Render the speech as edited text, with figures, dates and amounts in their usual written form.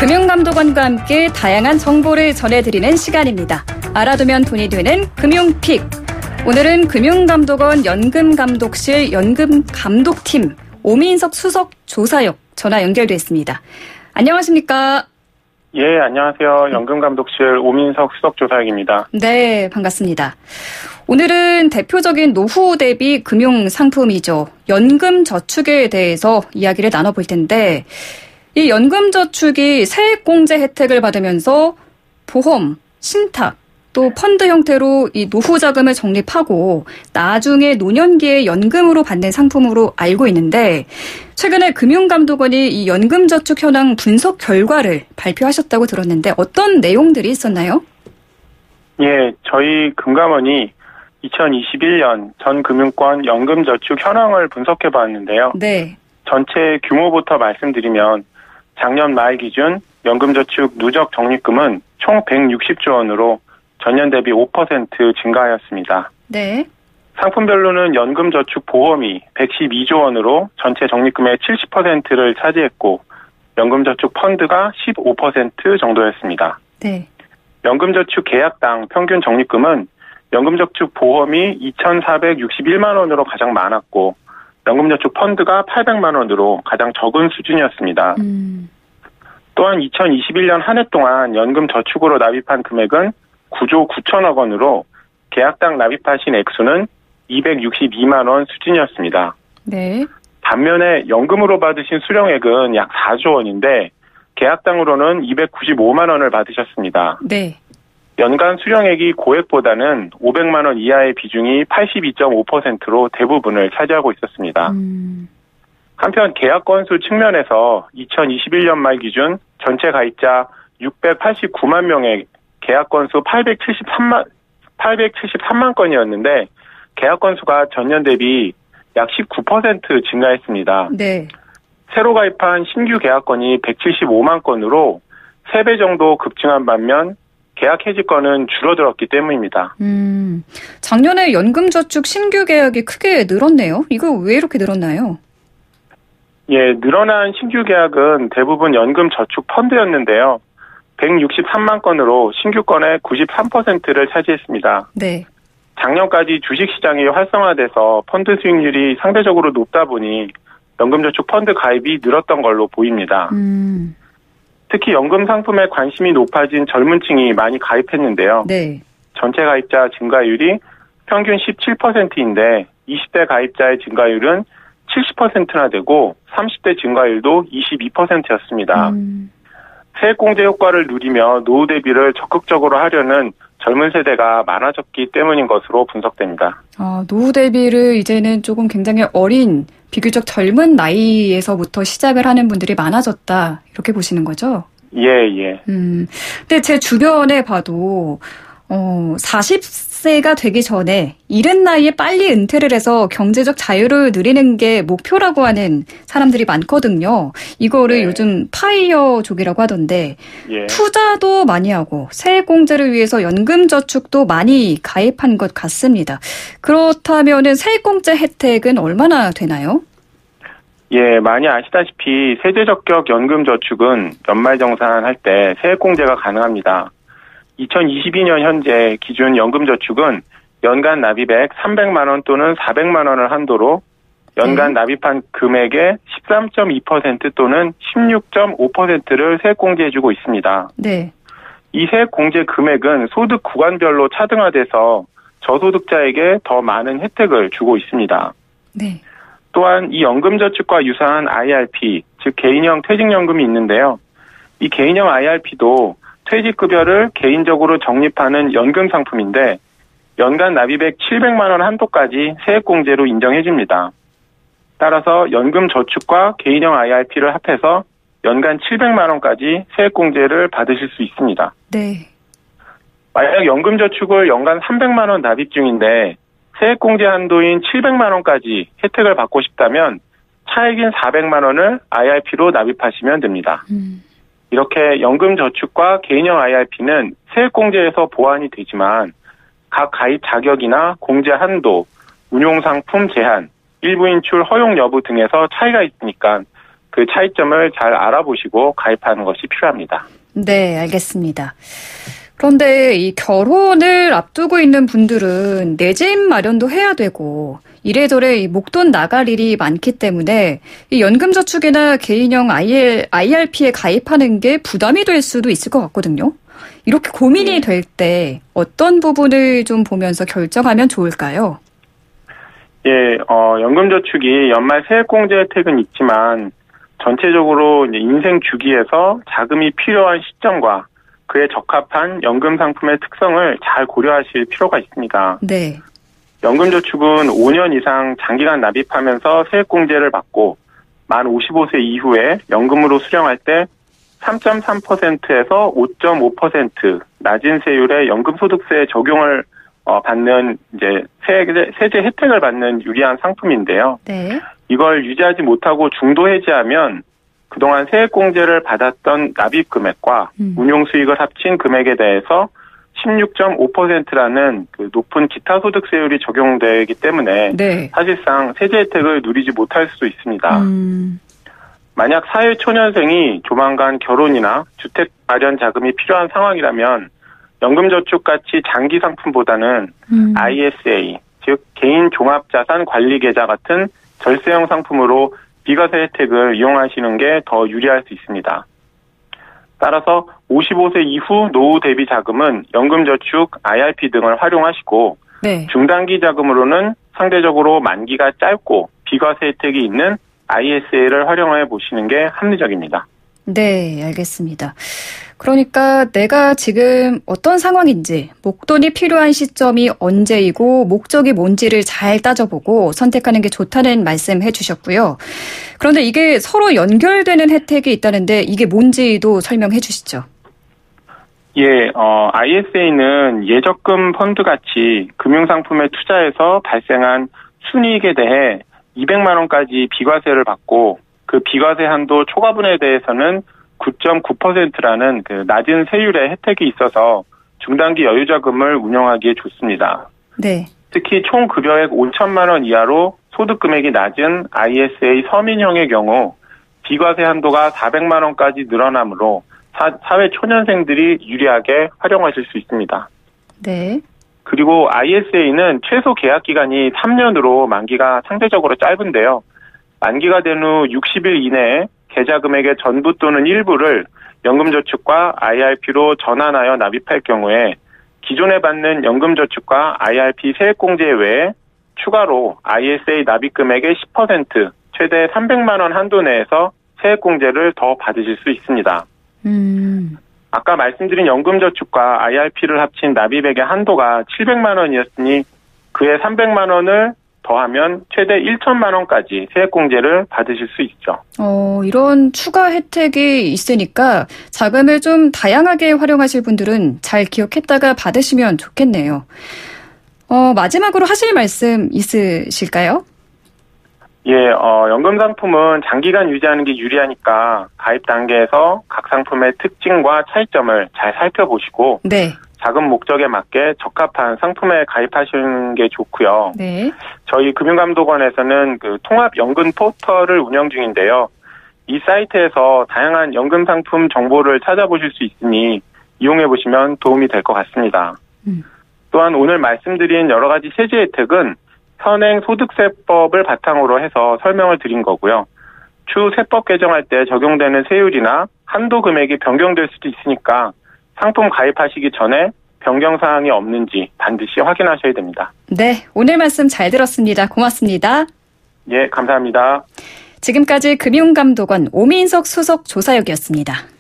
금융감독원과 함께 다양한 정보를 전해드리는 시간입니다. 알아두면 돈이 되는 금융픽. 오늘은 금융감독원 연금감독실 연금감독팀 오민석 수석 조사역 전화 연결돼 있습니다. 안녕하십니까? 예, 안녕하세요. 연금감독실 오민석 수석 조사역입니다. 네, 반갑습니다. 오늘은 대표적인 노후 대비 금융 상품이죠. 연금저축에 대해서 이야기를 나눠볼 텐데 이 연금저축이 세액공제 혜택을 받으면서 보험, 신탁, 또 펀드 형태로 이 노후 자금을 적립하고 나중에 노년기에 연금으로 받는 상품으로 알고 있는데 최근에 금융감독원이 이 연금저축 현황 분석 결과를 발표하셨다고 들었는데 어떤 내용들이 있었나요? 예, 저희 금감원이 2021년 전 금융권 연금저축 현황을 분석해 봤는데요. 네. 전체 규모부터 말씀드리면 작년 말 기준 연금저축 누적 적립금은 총 160조 원으로 전년 대비 5% 증가하였습니다. 네. 상품별로는 연금저축 보험이 112조 원으로 전체 적립금의 70%를 차지했고 연금저축 펀드가 15% 정도였습니다. 네. 연금저축 계약당 평균 적립금은 연금저축 보험이 2,461만 원으로 가장 많았고 연금저축 펀드가 800만 원으로 가장 적은 수준이었습니다. 또한 2021년 한 해 동안 연금저축으로 납입한 금액은 9조 9천억 원으로 계약당 납입하신 액수는 262만 원 수준이었습니다. 네. 반면에 연금으로 받으신 수령액은 약 4조 원인데 계약당으로는 295만 원을 받으셨습니다. 네. 연간 수령액이 고액보다는 500만 원 이하의 비중이 82.5%로 대부분을 차지하고 있었습니다. 한편 계약 건수 측면에서 2021년 말 기준 전체 가입자 689만 명의 계약 건수 873만 건이었는데 계약 건수가 전년 대비 약 19% 증가했습니다. 네. 새로 가입한 신규 계약건이 175만 건으로 3배 정도 급증한 반면 계약 해지 건은 줄어들었기 때문입니다. 작년에 연금저축 신규 계약이 크게 늘었네요. 이거 왜 이렇게 늘었나요? 예, 늘어난 신규 계약은 대부분 연금저축 펀드였는데요. 163만 건으로 신규 건의 93%를 차지했습니다. 네. 작년까지 주식시장이 활성화돼서 펀드 수익률이 상대적으로 높다 보니 연금저축 펀드 가입이 늘었던 걸로 보입니다. 특히 연금 상품에 관심이 높아진 젊은 층이 많이 가입했는데요. 네. 전체 가입자 증가율이 평균 17%인데 20대 가입자의 증가율은 70%나 되고 30대 증가율도 22%였습니다. 세액공제 효과를 누리며 노후 대비를 적극적으로 하려는 젊은 세대가 많아졌기 때문인 것으로 분석됩니다. 노후 대비를 이제는 조금 굉장히 어린, 비교적 젊은 나이에서부터 시작을 하는 분들이 많아졌다. 이렇게 보시는 거죠? 예. 근데 제 주변에 봐도 40세가 되기 전에 이른 나이에 빨리 은퇴를 해서 경제적 자유를 누리는 게 목표라고 하는 사람들이 많거든요. 이거를 요즘 파이어족이라고 하던데 투자도 많이 하고 세액공제를 위해서 연금저축도 많이 가입한 것 같습니다. 그렇다면 세액공제 혜택은 얼마나 되나요? 예, 많이 아시다시피 세제적격 연금저축은 연말정산할 때 세액공제가 가능합니다. 2022년 현재 기준 연금저축은 연간 납입액 300만 원 또는 400만 원을 한도로 연간 납입한 금액의 13.2% 또는 16.5%를 세액공제해주고 있습니다. 네. 이 세액공제 금액은 소득 구간별로 차등화돼서 저소득자에게 더 많은 혜택을 주고 있습니다. 네. 또한 이 연금저축과 유사한 IRP, 즉 개인형 퇴직연금이 있는데요. 이 개인형 IRP도 퇴직급여를 개인적으로 적립하는 연금 상품인데 연간 납입액 700만 원 한도까지 세액공제로 인정해줍니다. 따라서 연금저축과 개인형 IRP를 합해서 연간 700만 원까지 세액공제를 받으실 수 있습니다. 네. 만약 연금저축을 연간 300만 원 납입 중인데 세액공제 한도인 700만 원까지 혜택을 받고 싶다면 차액인 400만 원을 IRP로 납입하시면 됩니다. 이렇게 연금저축과 개인형 IRP는 세액공제에서 보완이 되지만 각 가입 자격이나 공제 한도, 운용상품 제한, 일부 인출 허용 여부 등에서 차이가 있으니까 그 차이점을 잘 알아보시고 가입하는 것이 필요합니다. 네, 알겠습니다. 그런데 이 결혼을 앞두고 있는 분들은 내 집 마련도 해야 되고 이래저래 이 목돈 나갈 일이 많기 때문에 이 연금저축이나 개인형 IRP에 가입하는 게 부담이 될 수도 있을 것 같거든요. 이렇게 고민이 될 때 어떤 부분을 좀 보면서 결정하면 좋을까요? 예, 연금저축이 연말 세액공제 혜택은 있지만 전체적으로 이제 인생 주기에서 자금이 필요한 시점과 그에 적합한 연금 상품의 특성을 잘 고려하실 필요가 있습니다. 네. 연금저축은 5년 이상 장기간 납입하면서 세액공제를 받고 만 55세 이후에 연금으로 수령할 때 3.3%에서 5.5% 낮은 세율의 연금소득세 적용을 받는 이제 세제 혜택을 받는 유리한 상품인데요. 네. 이걸 유지하지 못하고 중도 해지하면 그동안 세액공제를 받았던 납입 금액과 운용 수익을 합친 금액에 대해서 16.5%라는 그 높은 기타 소득세율이 적용되기 때문에 네. 사실상 세제 혜택을 누리지 못할 수도 있습니다. 만약 사회초년생이 조만간 결혼이나 주택 마련 자금이 필요한 상황이라면 연금저축같이 장기 상품보다는 ISA, 즉 개인 종합자산관리계좌 같은 절세형 상품으로 비과세 혜택을 이용하시는 게 더 유리할 수 있습니다. 따라서 55세 이후 노후 대비 자금은 연금저축, IRP 등을 활용하시고 네. 중단기 자금으로는 상대적으로 만기가 짧고 비과세 혜택이 있는 ISA를 활용해 보시는 게 합리적입니다. 네, 알겠습니다. 그러니까 내가 지금 어떤 상황인지, 목돈이 필요한 시점이 언제이고 목적이 뭔지를 잘 따져보고 선택하는 게 좋다는 말씀 해주셨고요. 그런데 이게 서로 연결되는 혜택이 있다는데 이게 뭔지도 설명해 주시죠. 예, ISA는 예적금 펀드 같이 금융상품에 투자해서 발생한 순이익에 대해 200만 원까지 비과세를 받고 그 비과세 한도 초과분에 대해서는 9.9%라는 그 낮은 세율의 혜택이 있어서 중단기 여유자금을 운영하기에 좋습니다. 네. 특히 총 급여액 5천만 원 이하로 소득 금액이 낮은 ISA 서민형의 경우 비과세 한도가 400만 원까지 늘어나므로 사회 초년생들이 유리하게 활용하실 수 있습니다. 네. 그리고 ISA는 최소 계약 기간이 3년으로 만기가 상대적으로 짧은데요. 만기가 된 후 60일 이내에 계좌 금액의 전부 또는 일부를 연금저축과 IRP로 전환하여 납입할 경우에 기존에 받는 연금저축과 IRP 세액공제 외에 추가로 ISA 납입 금액의 10% 최대 300만 원 한도 내에서 세액공제를 더 받으실 수 있습니다. 아까 말씀드린 연금저축과 IRP를 합친 납입액의 한도가 700만 원이었으니 그에 300만 원을 더하면 최대 1천만 원까지 세액공제를 받으실 수 있죠. 이런 추가 혜택이 있으니까 자금을 좀 다양하게 활용하실 분들은 잘 기억했다가 받으시면 좋겠네요. 마지막으로 하실 말씀 있으실까요? 예, 연금 상품은 장기간 유지하는 게 유리하니까 가입 단계에서 각 상품의 특징과 차이점을 잘 살펴보시고 네. 자금 목적에 맞게 적합한 상품에 가입하시는 게 좋고요. 네. 저희 금융감독원에서는 그 통합연금 포털을 운영 중인데요. 이 사이트에서 다양한 연금 상품 정보를 찾아보실 수 있으니 이용해 보시면 도움이 될 것 같습니다. 또한 오늘 말씀드린 여러 가지 세제 혜택은 현행 소득세법을 바탕으로 해서 설명을 드린 거고요. 추후 세법 개정할 때 적용되는 세율이나 한도 금액이 변경될 수도 있으니까 상품 가입하시기 전에 변경 사항이 없는지 반드시 확인하셔야 됩니다. 네, 오늘 말씀 잘 들었습니다. 고맙습니다. 예, 감사합니다. 지금까지 금융감독원 오민석 수석 조사역이었습니다.